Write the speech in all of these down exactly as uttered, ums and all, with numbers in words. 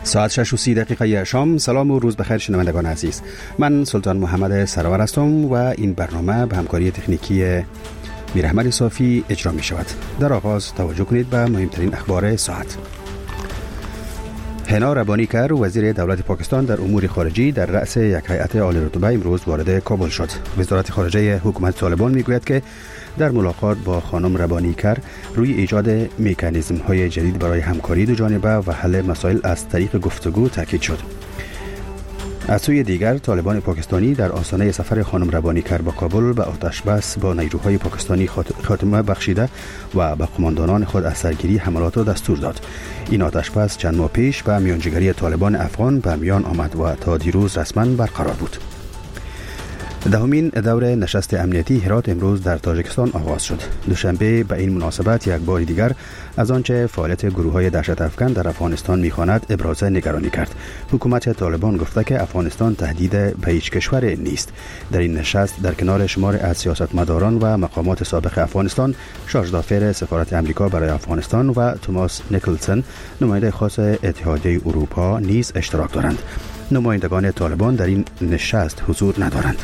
ساعت شش و سی دقیقه شام. سلام و روز بخیر شنوندگان عزیز. من سلطان محمد سرور هستم و این برنامه به همکاری تکنیکی میرحمد صافی اجرا می شود. در آغاز توجه کنید به مهمترین اخبار ساعت. هنا ربانیکر وزیر دولت پاکستان در امور خارجی در رأس یک هیئت عالی رتبه امروز وارد کابل شد. وزارت خارجه حکومت طالبان میگوید که در ملاقات با خانم ربانیکر روی ایجاد مکانیزم های جدید برای همکاری دو جانبه و حل مسائل از طریق گفتگو تاکید شد. از سوی دیگر طالبان پاکستانی در آستانه سفر خانم ربانیکر به کابل به آتش بس با نیروهای پاکستانی خاتمه بخشیده و به قماندانان خود از سرگیری حملات را دستور داد. این آتش بس چند ماه پیش به میانجیگری طالبان افغان به میان آمد و تا دیروز رسما برقرار بود. دهمین دور نشست امنیتی هرات امروز در تاجیکستان آغاز شد. دوشنبه به این مناسبت یک بار دیگر از آنچه فعالیت گروه‌های دهشت افکن در افغانستان می‌خواند ابراز نگرانی کرد. حکومت طالبان گفته که افغانستان تهدید به هیچ کشور نیست. در این نشست در کنار شمار از سیاستمداران و مقامات سابق افغانستان، شارژ دافر سفارت آمریکا برای افغانستان و توماس نیکلسن نماینده خاص اتحادیه اروپا نیز اشتراک دارند. نمایندگان طالبان در این نشست حضور ندارند.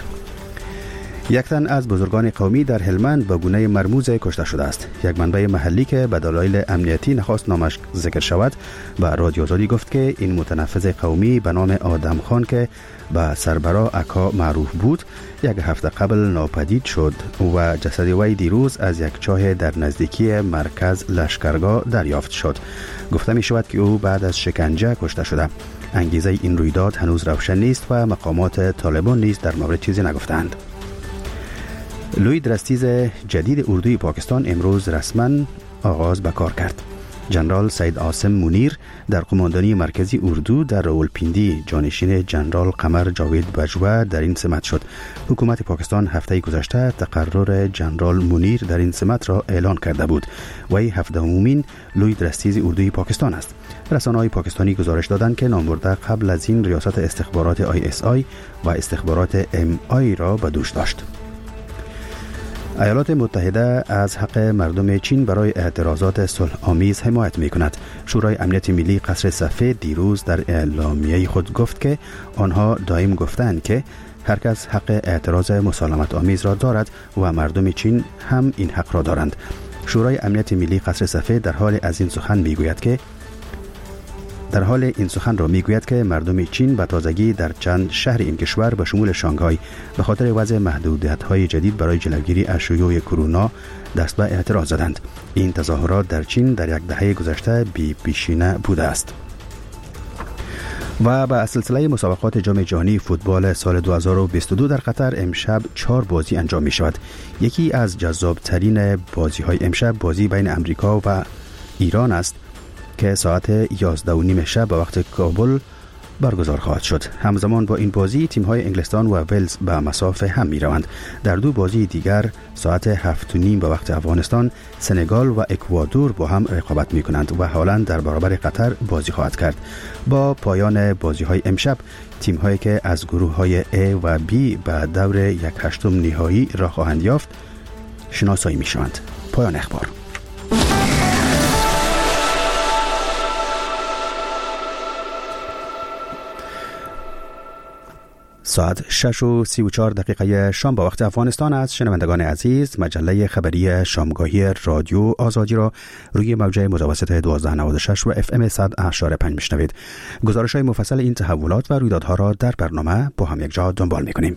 یک تن از بزرگان قومی در هلمند به گونه مرموز کشته شده است. یک منبع محلی که به دلایل امنیتی نخواست نامش ذکر شود به رادیو آزادی گفت که این متنفذ قومی به نام آدم خان که به سربرا اکا معروف بود یک هفته قبل ناپدید شد و جسد وی دیروز از یک چاه در نزدیکی مرکز لشکرگاه دریافت شد. گفته می شود که او بعد از شکنجه کشته شده. انگیزه این رویداد هنوز روشن نیست و مقامات طالبان نیز در مورد چیزی نگفتند. لوی درستیز جدید اردوی پاکستان امروز رسما آغاز به کار کرد. جنرال سید عاصم منیر در قماندانی مرکزی اردو در راولپیندی جانشین جنرال قمر جاوید بجوه در این سمت شد. حکومت پاکستان هفته گذشته تقرر جنرال منیر در این سمت را اعلان کرده بود. وی هفدهمین لوی درستیز اردوی پاکستان است. رسانه‌های پاکستانی گزارش دادند که نامبرده قبل از این ریاست استخبارات آی اس آی و استخبارات ام آی را به دوش داشت. ایالات متحده از حق مردم چین برای اعتراضات صلح آمیز حمایت می کند. شورای امنیت ملی قصر سفید دیروز در اعلامیه خود گفت که آنها دائم گفتند که هر کس حق اعتراض مسالمت آمیز را دارد و مردم چین هم این حق را دارند. شورای امنیت ملی قصر سفید در حال از این سخن می گوید که در حال این سخن را میگوید که مردم چین به تازگی در چند شهر این کشور به شمول شانگهای به خاطر وضع محدودیت‌های جدید برای جلوگیری از شیوع کرونا دست به اعتراض زدند. این تظاهرات در چین در یک دهه گذشته بی پیشینه بوده است. و با سلسله مسابقات جام جهانی فوتبال سال دو هزار و بیست و دو در قطر امشب چهار بازی انجام می شود. یکی از جذاب‌ترین بازی‌های امشب بازی بین امریکا و ایران است که ساعت یازده و نیم شب به وقت کابل برگزار خواهد شد. همزمان با این بازی تیم‌های انگلستان و ولز به مسافه هم می‌روند. در دو بازی دیگر ساعت هفت و نیم به وقت افغانستان سنگال و اکوادور با هم رقابت می‌کنند و هالند در برابر قطر بازی خواهد کرد. با پایان بازی‌های امشب تیم‌هایی که از گروه‌های A و B به دور یک هشتم نهایی راه خواهند یافت شناسایی می‌شوند. پایان اخبار. ساعت شش و سی و چهار دقیقه شام با وقت افغانستان است. شنوندگان عزیز، مجله خبری شامگاهی رادیو آزادی را روی موجه متوسط دوازده نود و شش و اف ام صد و هشت پنج میشنوید. گزارش های مفصل این تحولات و رویدادها را در برنامه با هم یک جا دنبال میکنیم.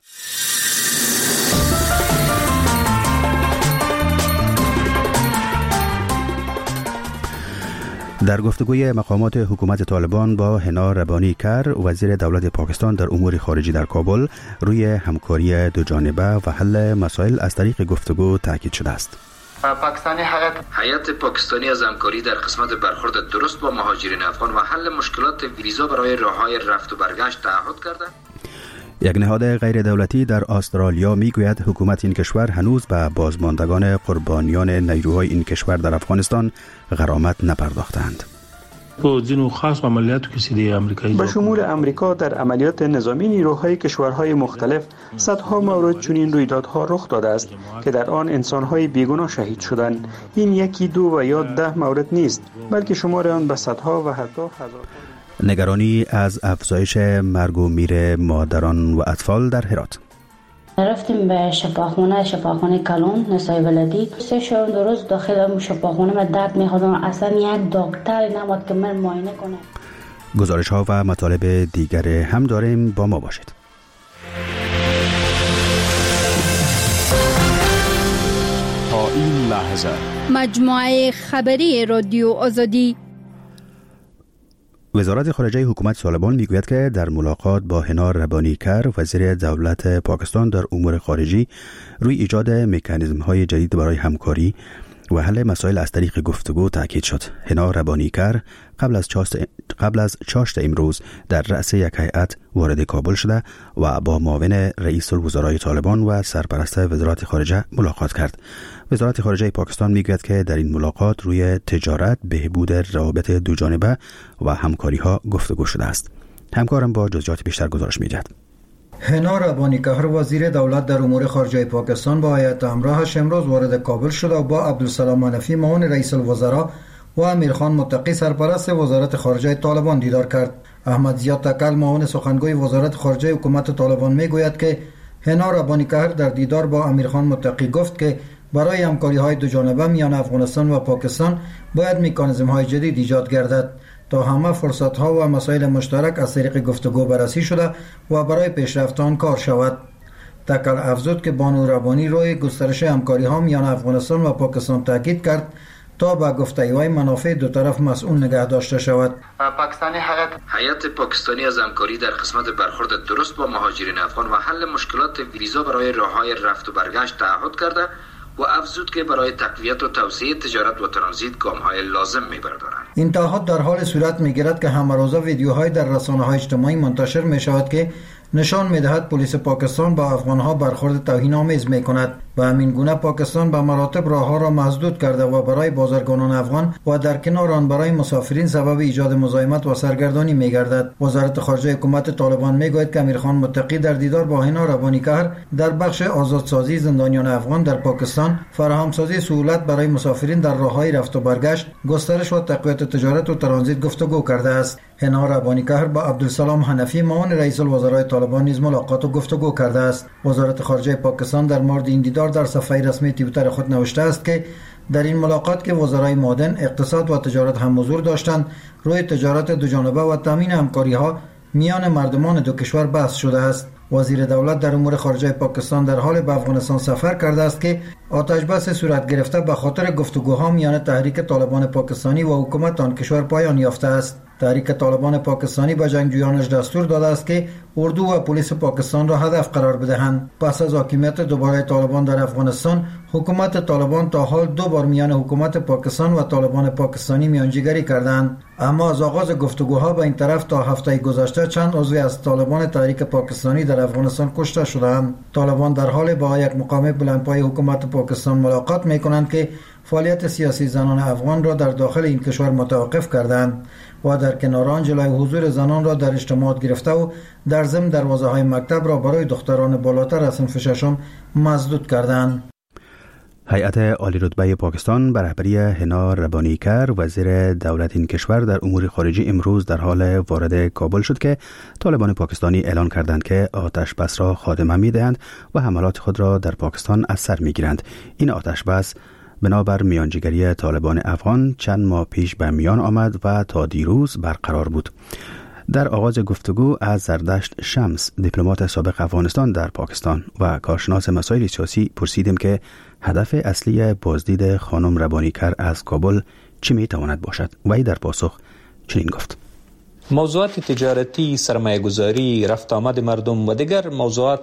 در گفتگوی مقامات حکومت طالبان با هنا ربانیکر وزیر دولت پاکستان در امور خارجی در کابل روی همکاری دو جانبه و حل مسائل از طریق گفتگو تاکید شده است. پاکستانی هیئت هیئت پاکستانی از همکاری در قسمت برخورد درست با مهاجرین افغان و حل مشکلات ویزا برای راههای رفت و برگشت تعهد کرده. یک نهاد غیر دولتی در استرالیا میگوید حکومت این کشور هنوز به بازماندگان قربانیان نیروهای این کشور در افغانستان غرامت نپرداختند. با ځینو خاص عملیاتو کې سیدی امریکایی به شمول امریکا در عملیات نظامی نیروهای کشورهای مختلف صدها مورد چنین رویدادها رخ داده است که در آن انسانهای بیگناه شهید شدند. این یکی دو و یا ده مورد نیست، بلکه شمار آن به صدها و حتی هزارها. نگرانی از افزایش مرگ و میر مادران و اطفال در هرات. رفتیم به شفاخانه شفاخانه کلان نسای ولدی سه شب دو روز داخل شفاخانه من درد می‌خوردم، اصلا یک دکتر نمیاد که من معاینه کنه. گزارش ها و مطالب دیگر هم داریم، با ما باشید. تا این لحظه مجموعه خبری رادیو آزادی. وزارت خارجه حکومت طالبان میگوید که در ملاقات با هنا ربانیکر وزیر دولت پاکستان در امور خارجی روی ایجاد مکانیزم‌های جدید برای همکاری و حل مسائل از طریق گفتگو تاکید شد. هنا ربانیکر قبل از چاشت قبل از چاشت امروز در رأس یک هیئت وارد کابل شده و با معاون رئیس الوزرای طالبان و سرپرست وزارت خارجه ملاقات کرد. وزارت خارجه پاکستان میگوید که در این ملاقات روی تجارت، بهبود روابط دوجانبه و همکاری‌ها گفتگو شده است. همکارم با جزئیات بیشتر گزارش می‌دهد. هنا ربانیکر وزیر دولت در امور خارجه پاکستان با هیئت همراهش امروز وارد کابل شد و با عبدالسلام حنفی معاون رئیس الوزراء و امیرخان متقی سرپرست وزارت خارجه طالبان دیدار کرد. احمد زیاد تکل معاون سخنگوی وزارت خارجه حکومت طالبان میگوید که هنا ربانیکر در دیدار با امیرخان متقی گفت که برای همکاری‌های دوجانبه میان افغانستان و پاکستان باید مکانیزم‌های جدید ایجاد گردد تا همه فرصت‌ها و مسائل مشترک از طریق گفتگو بررسی شده و برای پیشرفت آن کار شود. تکل افزود که بانو ربانی روی گسترش همکاری‌ها میان افغانستان و پاکستان تاکید کرد تا به گفتگوهای منافع دو طرف مسئول نگه داشته شود. پاکستانی هیئت هیئت پاکستانی از همکاری در قسمت برخورد درست با مهاجرین افغان و حل مشکلات ویزا برای راه‌های رفت و برگشت تعهد کرده و افزود که برای تقویت و توسعه تجارت و ترانزیت گام‌های لازم می‌بردارند. این تعهد در حال صورت می‌گیرد که همه روزه ویدیوهای در رسانه‌های اجتماعی منتشر می‌شود که نشان می‌دهد پلیس پاکستان با افغان‌ها برخورد توهین‌آمیز می‌کند. به همین گونه پاکستان به مراتب راه‌ها را مسدود کرده و برای بازرگانان افغان و در کنار آن برای مسافرین سبب ایجاد مزاحمت و سرگردانی می‌گردد. وزارت خارجه حکومت طالبان می‌گوید که امیرخان متقی در دیدار با هنا ربانیکر در بخش آزادسازی زندانیان افغان در پاکستان، فراهمسازی سهولت برای مسافرین در راه‌های رفت و برگشت، گسترش و تقویت تجارت و ترانزیت گفتگو کرده است. هنا ربانیکر با عبدالسلام حنفی معاون رئیس الوزرای طالبان نیز ملاقات و گفتگو کرده است. وزارت خارجه پاکستان در مورد این دیدار در صفحه رسمی توییتر خود نوشته است که در این ملاقات که وزرای معدن، اقتصاد و تجارت هم حضور داشتند، روی تجارت دوجانبه و تامین همکاری‌ها میان مردمان دو کشور بحث شده است. وزیر دولت در امور خارجه پاکستان در حال به افغانستان سفر کرده است که آتش بس صورت گرفته به خاطر گفتگوها میان تحریک طالبان پاکستانی و حکومت آن کشور پایان یافته است. تحریک طالبان پاکستانی به جنگجویانش دستور داده است که اردو و پلیس پاکستان را هدف قرار بدهند. پس از حاکمیت دوباره طالبان در افغانستان، حکومت طالبان تا حال دو بار میان حکومت پاکستان و طالبان پاکستانی میانجیگری کردند، اما از آغاز گفتگوها به این طرف تا هفته گذشته چند عضو از طالبان تحریک پاکستانی در افغانستان کشته شدند. طالبان در حال با یک مقام بلندپای حکومت پاکستان ملاقات میکنند که فعالیت سیاسی زنان افغان را در داخل این کشور متوقف کردند و در کنار آن جلوی حضور زنان را در اجتماعات گرفته و در ضمن دروازه‌های مکتب را برای دختران بالاتر از صنف ششم مسدود کردند. هیئت عالی رتبه پاکستان به رهبری هنا ربانیکر وزیر دولت این کشور در امور خارجی امروز در حال وارد کابل شد که طالبان پاکستانی اعلان کردند که آتش بس را خاتمه می‌دهند و حملات خود را در پاکستان از سر می‌گیرند. این آتش بس بنابر میانجیگری طالبان افغان چند ماه پیش به میان آمد و تا دیروز برقرار بود. در آغاز گفتگو از زردشت شمس، دیپلمات سابق افغانستان در پاکستان و کارشناس مسائل سیاسی، پرسیدیم که هدف اصلی بازدید خانم ربانیکر از کابل چه میتواند باشد و ای در پاسخ چنین گفت: موضوعات تجارتی، سرمایه‌گذاری، رفت آمد مردم و دیگر موضوعات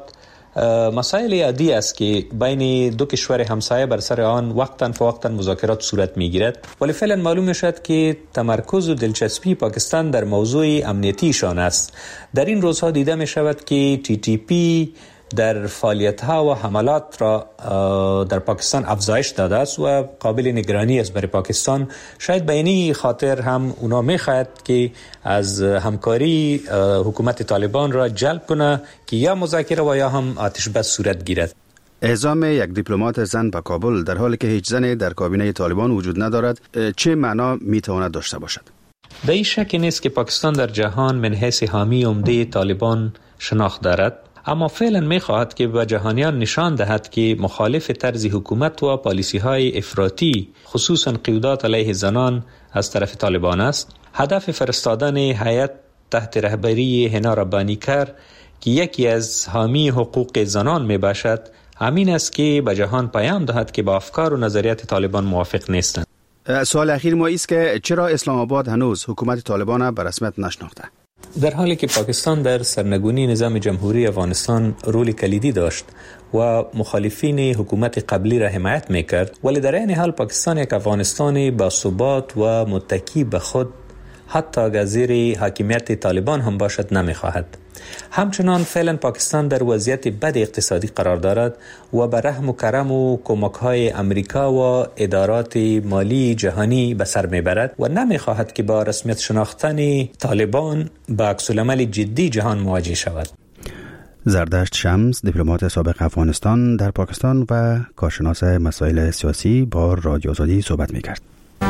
مسائل عادی است که بین دو کشور همسایه بر سر آن وقتاً فوقتاً مذاکرات صورت می‌گیرد، ولی فعلا معلوم می‌شود که تمرکز و دلچسپی پاکستان در موضوع امنیتیشان است. در این روزها دیده می‌شود که تی تی پی در فعالیت‌ها و حملات را در پاکستان افزایش داده است و قابل نگرانی است برای پاکستان. شاید به این خاطر هم اونا می‌خواهد که از همکاری حکومت طالبان را جلب کنه که یا مذاکره و یا هم آتش بس صورت گیرد. اعزام یک دیپلمات زن به کابل در حالی که هیچ زنی در کابینه طالبان وجود ندارد چه معنا میتواند داشته باشد؟ در این شک نیست که پاکستان در جهان من حیث حامی عمده طالبان شناخت دارد، اما فعلا می خواهد که به جهانیان نشان دهد که مخالف طرز حکومت و پالیسی های افراطی خصوصا قیودات علیه زنان از طرف طالبان است. هدف فرستادن هیئت تحت رهبری هنا ربانیکر که یکی از حامی حقوق زنان می باشد همین است که به جهان پیام دهد که با افکار و نظریات طالبان موافق نیستند. سوال اخیر ما است که چرا اسلام آباد هنوز حکومت طالبان به رسمیت نشناخته؟ در حالی که پاکستان در سرنگونی نظام جمهوری افغانستان رول کلیدی داشت و مخالفین حکومت قبلی را حمایت میکرد، ولی در این حال پاکستان یک افغانستان با ثبات و متکی به خود حتی اگر زیر حاکمیت طالبان هم باشد نمیخواهد. همچنان فعلا پاکستان در وضعیت بد اقتصادی قرار دارد و به رحم و کرم و کمک‌های امریکا و ادارات مالی جهانی به سر میبرد و نمیخواهد که با رسمیت شناختن طالبان با عکس‌العمل جدی جهان مواجه شود. زردشت شمس، دیپلمات سابق افغانستان در پاکستان و کارشناس مسائل سیاسی، با رادیو آزادی صحبت میکرد.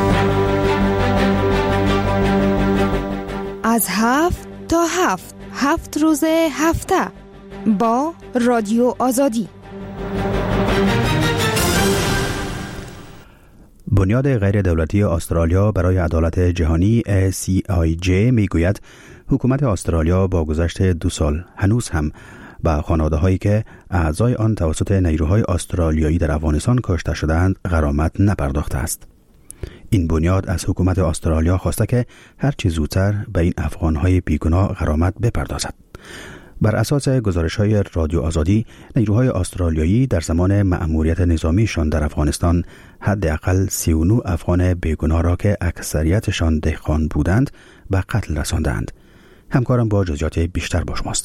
از هفت تا هفت هفت روز هفته با رادیو آزادی. بنیاد غیر دولتی استرالیا برای عدالت جهانی ای سی آی جی می گوید حکومت استرالیا با گذشت دو سال هنوز هم به خانواده هایی که اعضای آن توسط نیروهای استرالیایی در افغانستان کشته شدند غرامت نپرداخته است. این بنیاد از حکومت استرالیا خواسته که هرچی زودتر به این افغانهای بیگناه غرامت بپردازد. بر اساس گزارش‌های رادیو آزادی، نیروهای استرالیایی در زمان مأموریت نظامیشان در افغانستان حداقل سی و نه افغان بیگناه را که اکثریتشان دهقان بودند به قتل رساندند. همکارم با جزئیات بیشتر با شماست.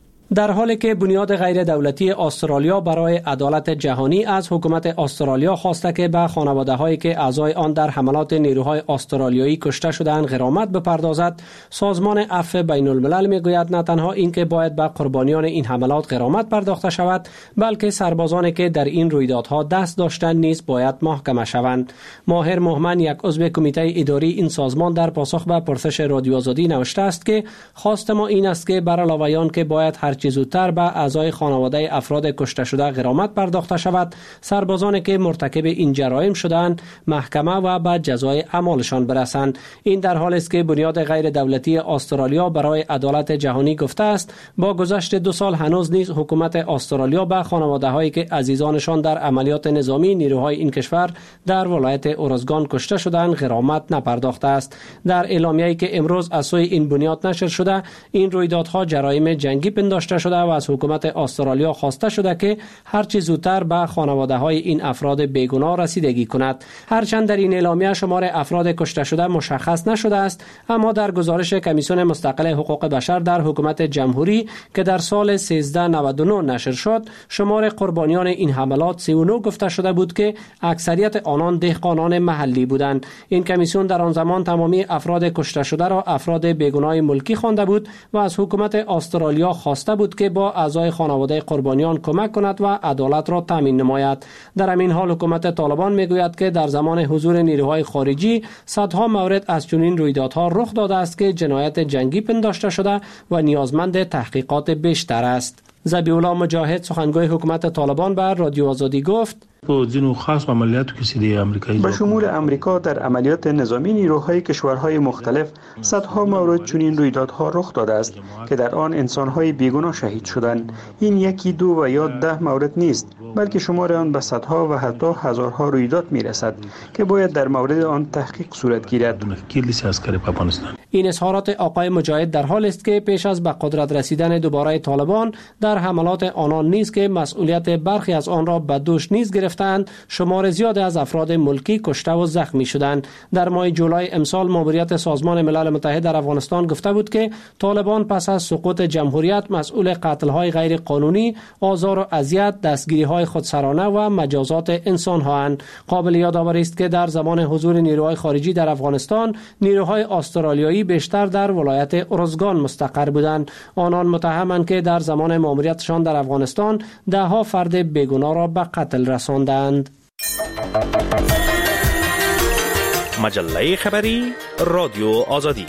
در حالی که بنیاد غیر دولتی استرالیا برای عدالت جهانی از حکومت استرالیا خواسته که به خانواده هایی که اعضای آن در حملات نیروهای استرالیایی کشته شدند غرامت بپردازد، سازمان عفو بین الملل میگوید نه تنها این که باید به قربانیان این حملات غرامت پرداخته شود، بلکه سربازانی که در این رویدادها دست داشتند نیز باید محاکمه شوند. ماهر مهمن، یک عضو کمیته اداری این سازمان، در پاسخ به پرسش رادیو آزادی نوشته است که خواست ما این است که بر علاوه آن که باید هر چه زودتر به اعضای خانواده افراد کشته شده غرامت پرداخته شود، سربازانی که مرتکب این جرایم شدند محکمه و به جزای اعمالشان برسند. این در حالی است که بنیاد غیر دولتی استرالیا برای عدالت جهانی گفته است با گذشت دو سال هنوز نیز حکومت استرالیا به خانواده هایی که عزیزانشان در عملیات نظامی نیروهای این کشور در ولایت اورزگان کشته شدند غرامت نپرداخته است. در اعلامیه‌ای که امروز از سوی این بنیاد نشر شده، این رویدادها جرایم جنگی پنداشته شده و از حکومت استرالیا خواسته شده که هرچی زودتر به خانواده های این افراد بیگناه رسیدگی کند. هرچند در این اعلامیه شمار افراد کشته شده مشخص نشده است، اما در گزارش کمیسیون مستقل حقوق بشر در حکومت جمهوری که در سال سیزده نود و نه نشر شد، شمار قربانیان این حملات سی و نه گفته شده بود که اکثریت آنان دهقانان محلی بودند. این کمیسیون در آن زمان تمامی افراد کشته شده را افراد بیگناه ملکی خوانده بود و از حکومت استرالیا خواسته بود که با اعضای خانواده قربانیان کمک کند و عدالت را تامین نماید. در همین حال حکومت طالبان میگوید که در زمان حضور نیروهای خارجی صدها مورد از چنین رویدادها رخ داده است که جنایت جنگی پنداشته شده و نیازمند تحقیقات بیشتر است. ذبیح الله مجاهد، سخنگوی حکومت طالبان، بر رادیو آزادی گفت به شمول امریکا در عملیات نظامی نیروهای کشورهای مختلف صدها مورد چنین رویدادها رخ داده است که در آن انسانهای بیگناه شهید شدند. این یکی دو و یا ده مورد نیست، بلکه شمار آن به صدها و حتی هزارها رویداد میرسد که باید در مورد آن تحقیق صورت گیرد. این اظهارات آقای مجاهد در حالی است که پیش از به قدرت رسیدن دوباره طالبان در حملات آنان نیز که مسئولیت برخی از آن را به دوش نیز گرفتند، شمار زیاد از افراد ملکی کشته و زخمی شدند. در ماه جولای امسال ماموریت سازمان ملل متحد در افغانستان گفته بود که طالبان پس از سقوط جمهوریت مسئول قتل‌های غیر قانونی، آزار و اذیت، دستگیری‌های خودسرانه و مجازات انسان‌هاند. قابل یادآوری است که در زمان حضور نیروهای خارجی در افغانستان، نیروهای استرالیایی بیشتر در ولایت اورزگان مستقر بودند. آنان متهمند که در زمان ماموریتشان در افغانستان ده ها فرد بیگناه را به قتل رساندند. مجله خبری رادیو آزادی.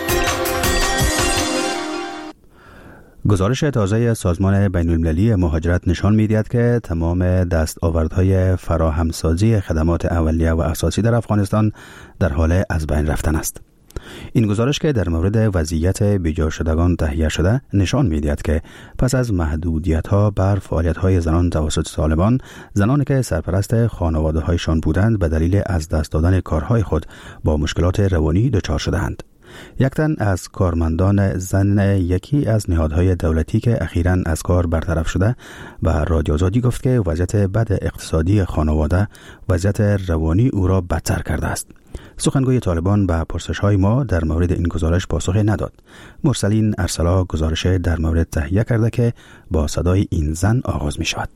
گزارش تازه سازمان بین المللی مهاجرت نشان می‌دهد که تمام دستاوردهای فراهمسازی خدمات اولیه و اساسی در افغانستان در حال از بین رفتن است. این گزارش که در مورد وضعیت بیجا شدگان تهیه شده نشان می‌دهد که پس از محدودیت‌ها بر فعالیت‌های زنان توسط طالبان، زنانی که سرپرست خانواده‌هایشان بودند به دلیل از دست دادن کارهای خود با مشکلات روانی دچار شده‌اند. یک تن از کارمندان زن یکی از نهادهای دولتی که اخیراً از کار برطرف شده و رادیو آزادی گفت که وضعیت بد اقتصادی خانواده وضعیت روانی او را بدتر کرده است. سخنگوی طالبان به پرسش‌های ما در مورد این گزارش پاسخی نداد. مرسلین ارسلا گزارش در مورد تهیه کرده که با صدای این زن آغاز می شود.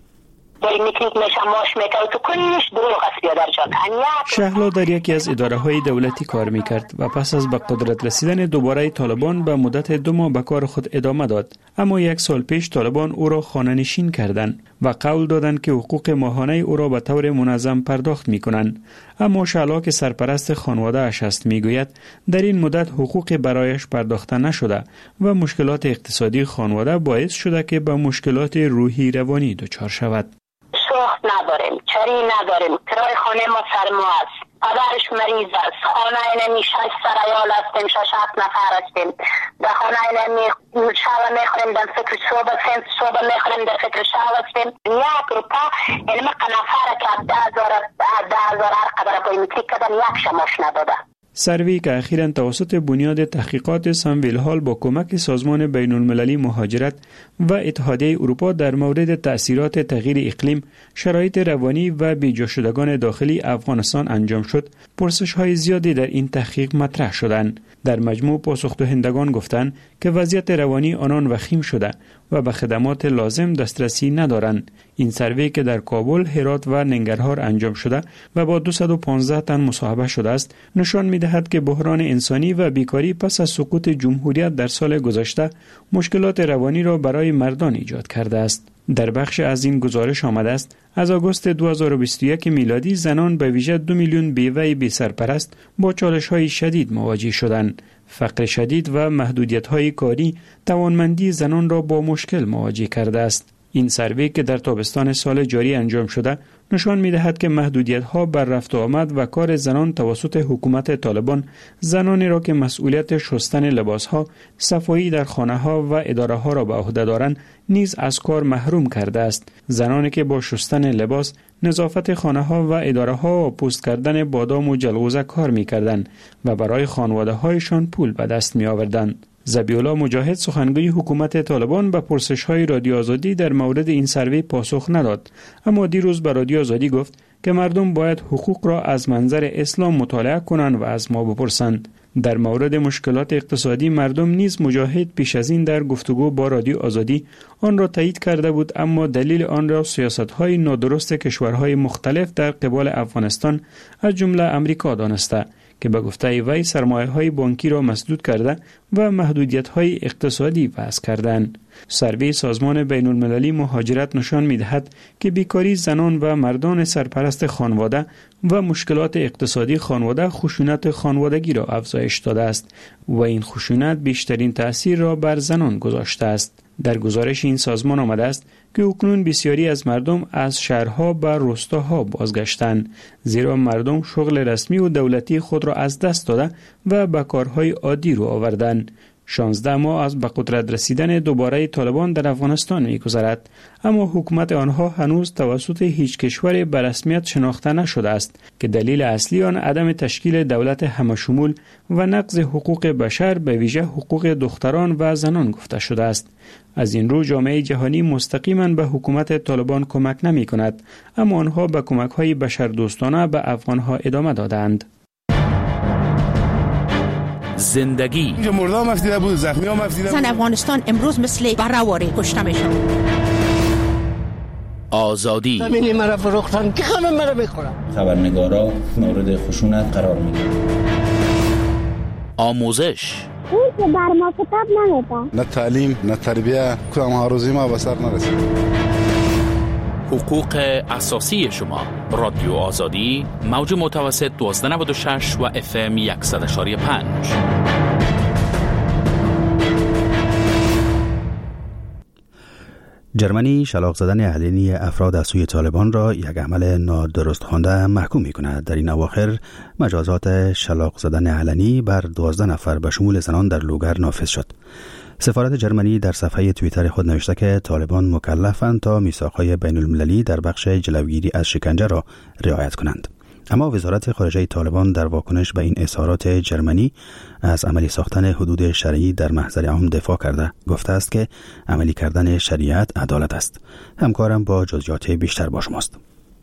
شهلا در یکی از اداره های دولتی کار می کرد و پس از به قدرت رسیدن دوباره طالبان به مدت دو ماه به کار خود ادامه داد. اما یک سال پیش طالبان او را خانه نشین کردند و قول دادند که حقوق ماهانه او را به طور منظم پرداخت می کنند. اما شهلا که سرپرست خانواده اش است می گوید در این مدت حقوق برایش پرداخته نشده و مشکلات اقتصادی خانواده باعث شده که به مشکلات روحی روانی دچار شود. سوخت نداریم، چری نداریم، کرای خانه ما سرما است، پدرش مریض است، خانه اینمی شش سرایال هستیم، شش هفت نفر هستیم، در خانه اینمی شب میخوریم، در فکر صبح هستیم، صبح میخوریم، در فکر شب هستیم. یک روپا اینمی قنفر که ده هزار ده هزار هر قدر بایمیتریک کدن یک شماش نداده. سروی که اخیراً توسط بنیاد تحقیقات سامویل هال با کمک سازمان بین المللی مهاجرت و اتحادیه اروپا در مورد تأثیرات تغییر اقلیم، شرایط روانی و بیجا شدگان داخلی افغانستان انجام شد، پرسش‌های زیادی در این تحقیق مطرح شدند. در مجموع پاسخدهندگان گفتند که وضعیت روانی آنان وخیم شده و به خدمات لازم دسترسی ندارند. این سروی که در کابل، هرات و ننگرهار انجام شده و با دویست و پانزده تن مصاحبه شده است، نشان می‌دهد که بحران انسانی و بیکاری پس از سقوط جمهوریت در سال گذشته مشکلات روانی را برای مردان ایجاد کرده است. در بخش از این گزارش آمده است از آگوست دو هزار و بیست و یک میلادی زنان به ویژه دو میلیون بیوه بی سرپرست با چالش‌های شدید مواجه شدند. فقر شدید و محدودیت‌های کاری توانمندی زنان را با مشکل مواجه کرده است. این سروی که در تابستان سال جاری انجام شده نشان می‌دهد که محدودیت‌ها بر رفت و آمد و کار زنان توسط حکومت طالبان زنانی را که مسئولیت شستن لباس‌ها، صفایی در خانه‌ها و اداره‌ها را به عهده دارند نیز از کار محروم کرده است. زنانی که با شستن لباس، نظافت خانه‌ها و اداره‌ها و پوست کردن بادام و جلغوزه کار می‌کردند و برای خانواده‌هایشان پول به دست می‌آوردند. ذبیح‌الله مجاهد سخنگوی حکومت طالبان به پرسش‌های رادیو آزادی در مورد این سروی پاسخ نداد، اما دیروز به رادیو آزادی گفت که مردم باید حقوق را از منظر اسلام مطالعه کنند و از ما بپرسند. در مورد مشکلات اقتصادی مردم نیز مجاهد پیش از این در گفتگو با رادیو آزادی آن را تایید کرده بود، اما دلیل آن را سیاست‌های نادرست کشورهای مختلف در قبال افغانستان از جمله امریکا دانسته که به گفته وی سرمایه‌های بانکی را مسدود کرده و محدودیت‌های اقتصادی وضع کردند. سروی سازمان بین المللی مهاجرت نشان می‌دهد که بیکاری زنان و مردان سرپرست خانواده و مشکلات اقتصادی خانواده خشونت خانوادگی را افزایش داده است و این خشونت بیشترین تأثیر را بر زنان گذاشته است. در گزارش این سازمان آمده است که اکنون بسیاری از مردم از شهرها به روستاها بازگشتند، زیرا مردم شغل رسمی و دولتی خود را از دست داده و به کارهای عادی رو آوردند. شانزده ماه از به قدرت رسیدن دوباره طالبان در افغانستان می‌گذرد، اما حکومت آنها هنوز توسط هیچ کشوری به رسمیت شناخته نشده است که دلیل اصلی آن عدم تشکیل دولت همشمول و نقض حقوق بشر به ویژه حقوق دختران و زنان گفته شده است. از این رو جامعه جهانی مستقیما به حکومت طالبان کمک نمی کند، اما آنها به کمک‌های بشردوستانه به افغانها ادامه دادند. زندگی مردم مفتیده بود، زخمی ها مفتیده بود. زن افغانستان امروز مثل برهواری کشته میشن. آزادی زمینی مرا فروختن که همه مرا میخورن. خبرنگارا مورد خشونت قرار میگیرن. آموزش اون که بر ما کتاب نمیده. نه تعلیم نه تربیه، کدام ها روزی ما به سر نرسید. حقوق اساسی شما. رادیو آزادی موج متوسط دوازده نود و شش و اف ام صد و یک و پنج. جرمنی شلاق زدن علنی افراد از سوی طالبان را یک عمل نادرست خوانده محکوم می کند. در این اواخر مجازات شلاق زدن علنی بر دوازده نفر به شمول زنان در لوگر نافذ شد. سفارت جرمنی در صفحه توییتر خود نوشته که طالبان مکلفند تا میثاق‌های بین المللی در بخش جلوگیری از شکنجه را رعایت کنند. اما وزارت خارجه طالبان در واکنش به این اظهارات جرمنی از عملی ساختن حدود شرعی در محضر عام دفاع کرده گفته است که عملی کردن شریعت عدالت است. همکارم با جزئیات بیشتر با شماست.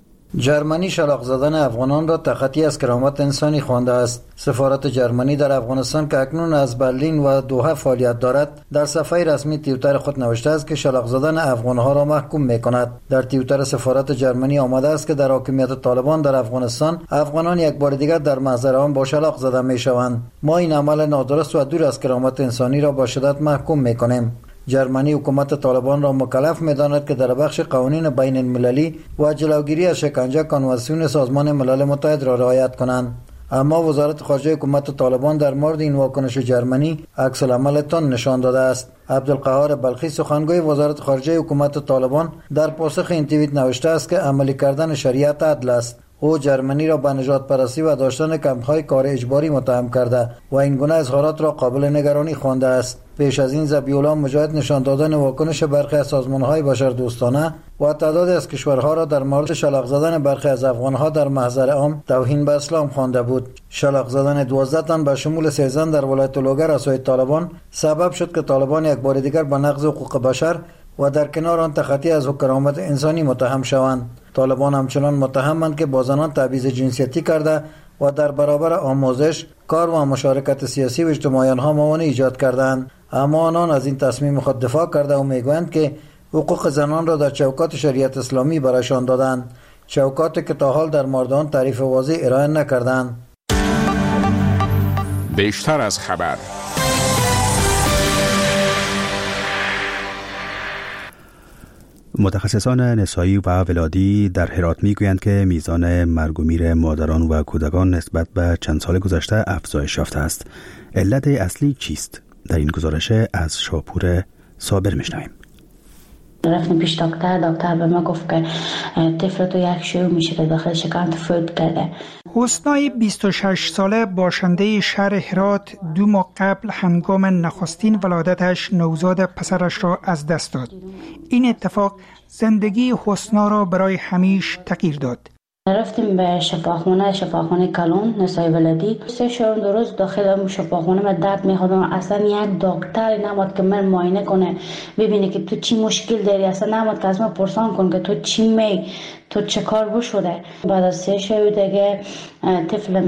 جرمنی شلاق زدن افغانان را تخطی از کرامت انسانی خوانده است. سفارت جرمنی در افغانستان که اکنون از برلین و دوحه فعالیت دارد در صفحه رسمی توییتر خود نوشته است که شلاق زدن افغانها را محکوم می‌کند. در توییتر سفارت جرمنی آمده است که در حاکمیت طالبان در افغانستان افغانان یک بار دیگر در محضر عام با شلاق زده می‌شوند. ما این عمل نادرست و دور از کرامت انسانی را با شدت محکوم می‌کنیم. جرمنی حکومت طالبان را مکلف می‌داند که در بخش قوانین بین المللی و جلوگیری از شکنجه کنوانسیون سازمان ملل متحد را رعایت کنند. اما وزارت خارجه حکومت طالبان در مورد این واکنش جرمنی عکس العمل تند نشان داده است. عبدالقهار بلخی سخنگوی وزارت خارجه حکومت طالبان در پاسخ این توییت نوشته است که عملی کردن شریعت عدل است. او جرمنی را به نژاد پرستی و داشتن کمپ‌های کار اجباری متهم کرده و این گونه اظهارات را قابل نگرانی خوانده است. پیش از این ذبیح‌الله مجاهد نشان دادن واکنش برخی از سازمان‌های بشردوستانه و تعدادی از کشورها را در مورد شلاق زدن برخی از افغان‌ها در محضر عام توهین به اسلام خوانده بود. شلاق زدن دوازده تن به شمول سه زن در ولایت لوگر از سوی طالبان سبب شد که طالبان یک بار دیگر به نقض حقوق بشر و در کنار آن تخطی از کرامت انسانی متهم شوند. طالبان همچنان متهمند که با زنان تبعیض جنسیتی کرده و در برابر آموزش، کار و مشارکت سیاسی و اجتماعی آنها موانع ایجاد کردند. اما آنان از این تصمیم خود دفاع کرده و میگویند که حقوق زنان را در چوکات شریعت اسلامی برایشان دادند، چوکاتی که تا حال در مورد آن تعریف واضح ارائه نکردند. بیشتر از خبر. متخصصان نسایی و ولادی در هرات میگویند که میزان مرگ و میر مادران و کودکان نسبت به چند سال گذشته افزایش یافته است. علت اصلی چیست؟ در این گزارش از شاپور صابر میشنویم. رفتیم پیش دکتر، دکتر به ما گفت که طفل تو یک شیوع میشه که داخل شکم فوت کرده. حسنای بیست و شش ساله باشنده شهر هرات دو ماه قبل هنگام نخستین ولادتش نوزاد پسرش را از دست داد. این اتفاق زندگی حسنا را برای همیشه تغییر داد. رفتیم به شفاخانه شفاخانه کلون نسای ولادی. سه شب دو روز داخل شفاخانه من درد می‌خوردم. اصلا یک دکتر نمود که من معاینه کنه ببینه که تو چی مشکل داری. اصلا نمود که از من پرسان کن که تو چی می تو چه کار بشوده. بعد از سه شب دیگه طفل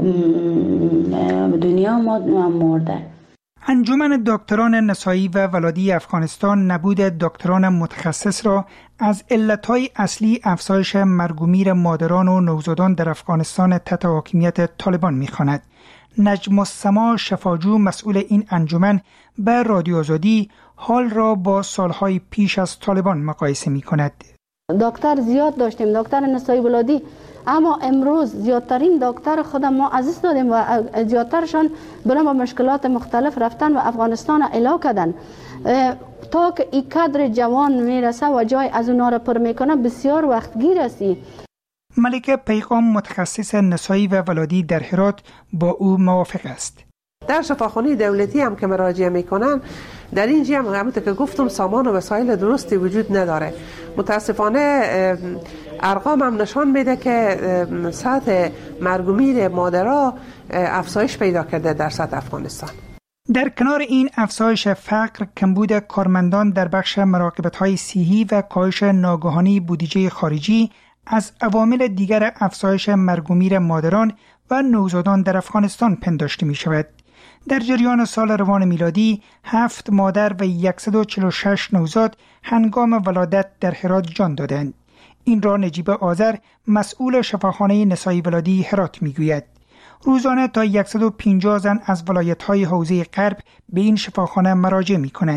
به دنیا مرده. انجمن دکتران نسایی و ولادی افغانستان نبود دکتران متخصص را از علتهای اصلی افزایش مرگ و میر مادران و نوزادان در افغانستان تحت حاکمیت طالبان می‌خواند. نجم السما شفاجو مسئول این انجمن به رادیو آزادی حال را با سالهای پیش از طالبان مقایسه می‌کند. دکتر زیاد داشتیم، دکتر نسایی ولادی، اما امروز زیادترین دکتر خودم ما عزیز دادیم و زیادترشان برای با مشکلات مختلف رفتن و افغانستان اعلا کردن. تا که این کادر جوان میرسه و جای از اونا را پر میکنه بسیار وقتگیر است. ملکه پیغام متخصص نسایی و ولادی در هرات با او موافق است. در شفاخانه دولتی هم که مراجعه میکنن در اینجا هم همونطور که گفتم سامان و وسایل درستی وجود نداره. متاسفانه ارقام هم نشان میده که سطح مرگ و میر مادرها افزایش پیدا کرده در سطح افغانستان. در کنار این افزایش فقر، کمبود کارمندان در بخش مراقبت‌های صحی و کاهش ناگهانی بودجه خارجی از عوامل دیگر افزایش مرگ و میر مادران و نوزادان در افغانستان پنداشته می شود. در جریان سال روان میلادی هفت مادر و صد و چهل و شش نوزاد هنگام ولادت در هرات جان دادند. این را نجیب آذر مسئول شفاخانه نسایی ولادی هرات میگوید. روزانه تا صد و پنجاه زن از ولایت‌های حوزه غرب به این شفاخانه مراجعه می‌کنند.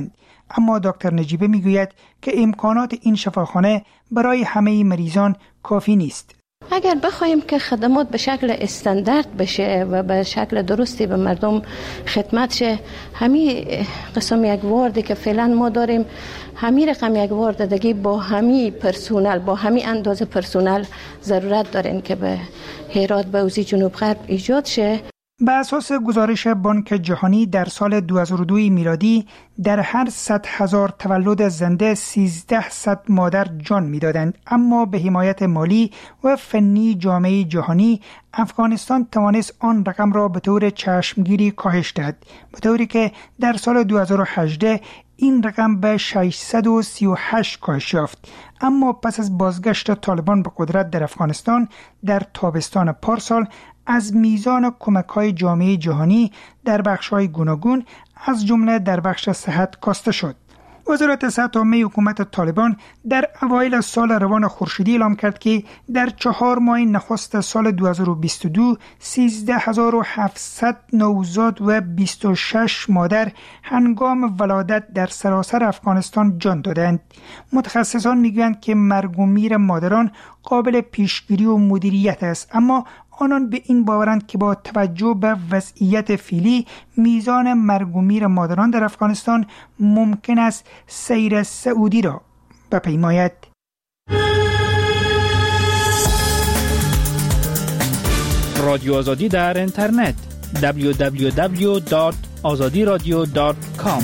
اما دکتر نجیبه میگوید که امکانات این شفاخانه برای همه مریضان کافی نیست. اگر بخوایم که خدمات به شکل استاندارد بشه و به شکل درستی به مردم خدمت شه، همین قسم یک واردی که فعلا ما داریم، همین رقم یک وارد دیگه با همین پرسونل، با همین اندازه پرسونل ضرورت دارین که به هرات به اوزی جنوب غرب ایجاد شه. به اساس گزارش بانک جهانی در سال دو هزار و دو میلادی در هر صد هزار تولد زنده سیزده صد مادر جان میدادند، اما به حمایت مالی و فنی جامعه جهانی افغانستان توانست آن رقم را به طور چشمگیری کاهش دهد، به طوری که در سال دو هزار و هجده این رقم به ششصد و سی و هشت کاهش یافت. اما پس از بازگشت طالبان به قدرت در افغانستان در تابستان پارسال از میزان کمک‌های جامعه جهانی در بخش‌های گوناگون از جمله در بخش صحت کاسته شد. وزارت صحت عامه حکومت طالبان در اوایل سال روان خورشیدی اعلام کرد که در چهار ماه نخست سال دو هزار و بیست و دو سیزده هزار و هفتصد نوزاد و بیست و شش مادر هنگام ولادت در سراسر افغانستان جان دادند. متخصصان میگویند که مرگ و میر مادران قابل پیشگیری و مدیریت است، اما آنان به این باورند که با توجه به وضعیت فعلی میزان مرگ و میر مادران در افغانستان ممکن است سیر سعودی را بپیماید. رادیو آزادی در اینترنت دبلیو دبلیو دبلیو دات آزادی رادیو دات کام.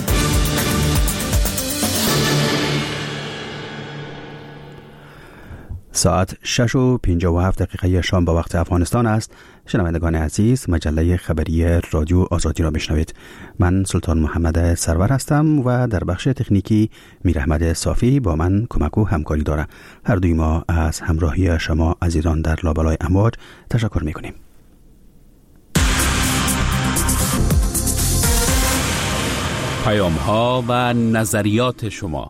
ساعت شش و پنجاه و هفت دقیقه شام به وقت افغانستان است. شنوندگان عزیز، مجله خبری رادیو آزادی را بشنوید. من سلطان محمد سرور هستم و در بخش تکنیکی میر احمد صافی با من کمک و همکاری دارد. هر دوی ما از همراهی شما عزیزان در لابلای امواج تشکر میکنیم. پیام ها و نظریات شما.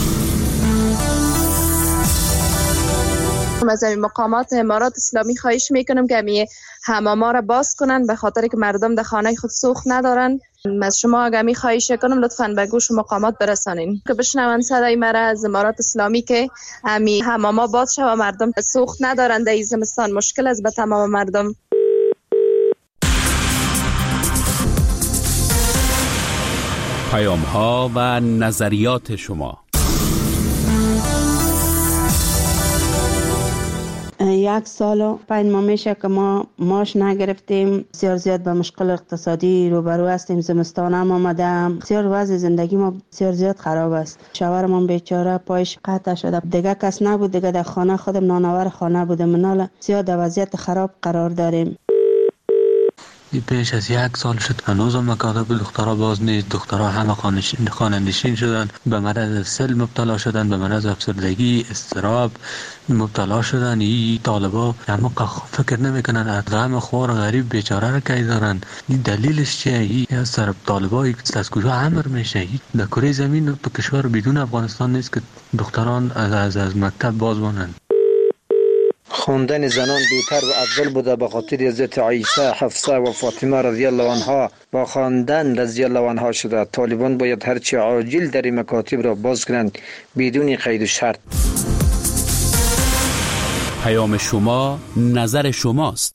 از این مقامات امارات اسلامی خواهش میکنم که می حماما را باز کنن، به خاطر که مردم در خانه خود سوخت ندارن. از شما اگه خواهش کنم لطفاً به گوش مقامات برسانین که بشنون صدای مرا از امارات اسلامی که می حماما باز شه و مردم سوخت ندارن. در این زمستان مشکل است به تمام مردم. پیام ها و نظریات شما. یک سال و پنج ماه میشه که ما ماش نگرفتیم. بسیار زیاد به مشکل اقتصادی روبرو هستیم. زمستان هم آمده، بسیار وضع زندگی ما بسیار زیاد خراب است. شوهرم بیچاره پایش قطع شده، دیگه کس نبود، دیگه در خانه خودم نانآور خانه بودم. منال بسیار در وضعیت خراب قرار داریم. پیش از یک سال شد هنوز هم مکاتب دخترها باز نیست. دخترها همه خانه نشین شدن، به مرض سل مبتلا شدن، به مرض افسردگی، اضطراب مبتلا شدن. این طالبا همه فکر نمیکنن از غم خوار غریب بیچاره را کی دارن. این دلیلش چیه؟ این از سر طالبای از کجا امر میشه؟ در کره زمین تو کشور بدون افغانستان نیست که دختران از از, از مکتب باز مانند. خواندن زنان بهتر و افضل بوده به خاطر حضرت عایشه، حفصه و فاطمه رضی الله عنها با خواندن رضی الله عنها شده. طالبان باید هرچی عاجل در این مکاتب را باز کنند بدون قید و شرط. پیام شما نظر شماست.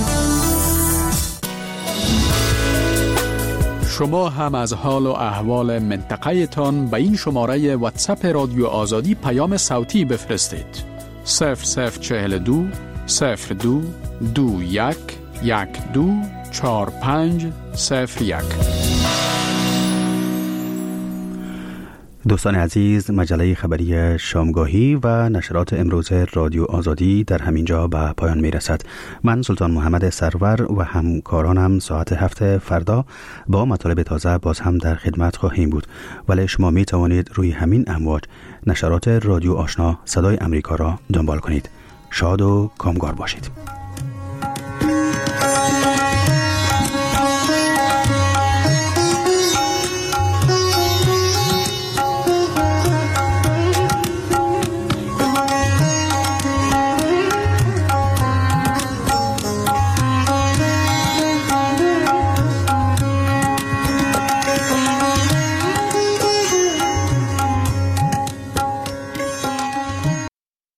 شما هم از حال و احوال منطقه تان به این شماره واتساپ رادیو آزادی پیام صوتی بفرستید. صفر صفر چهل دو صفر دو دو یک یک دو چهار پنج صفر یک. دوستان عزیز، مجله خبری شامگاهی و نشرات امروز رادیو آزادی در همینجا به پایان می رسد. من سلطان محمد سرور و همکارانم ساعت هفت فردا با مطالب تازه باز هم در خدمت خواهیم بود، ولی شما می توانید روی همین امواج نشرات رادیو آشنا صدای امریکا را دنبال کنید. شاد و کامگار باشید.